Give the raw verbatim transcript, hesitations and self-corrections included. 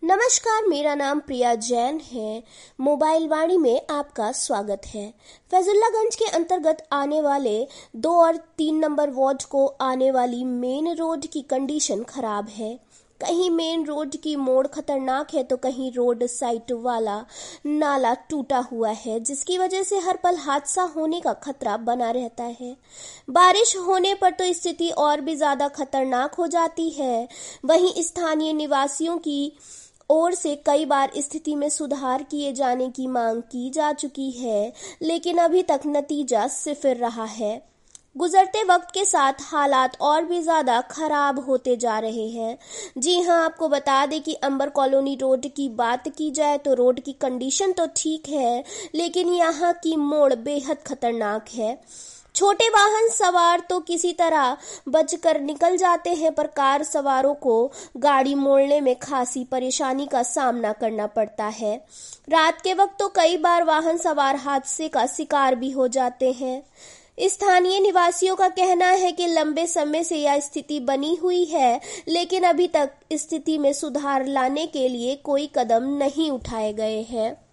नमस्कार, मेरा नाम प्रिया जैन है। मोबाइल वाणी में आपका स्वागत है। फैजुल्लागंज के अंतर्गत आने वाले दो और तीन नंबर वार्ड को आने वाली मेन रोड की कंडीशन खराब है। कहीं मेन रोड की मोड़ खतरनाक है तो कहीं रोड साइड वाला नाला टूटा हुआ है, जिसकी वजह से हर पल हादसा होने का खतरा बना रहता है। बारिश होने पर तो स्थिति और भी ज्यादा खतरनाक हो जाती है। वहीं स्थानीय निवासियों की ओर से कई बार स्थिति में सुधार किए जाने की मांग की जा चुकी है, लेकिन अभी तक नतीजा सिफर रहा है। गुजरते वक्त के साथ हालात और भी ज्यादा खराब होते जा रहे हैं। जी हां, आपको बता दें कि अंबर कॉलोनी रोड की बात की जाए तो रोड की कंडीशन तो ठीक है, लेकिन यहां की मोड़ बेहद खतरनाक है। छोटे वाहन सवार तो किसी तरह बचकर निकल जाते हैं, पर कार सवारों को गाड़ी मोड़ने में खासी परेशानी का सामना करना पड़ता है। रात के वक्त तो कई बार वाहन सवार हादसे का शिकार भी हो जाते हैं। स्थानीय निवासियों का कहना है कि लंबे समय से यह स्थिति बनी हुई है, लेकिन अभी तक स्थिति में सुधार लाने के लिए कोई कदम नहीं उठाए गए हैं।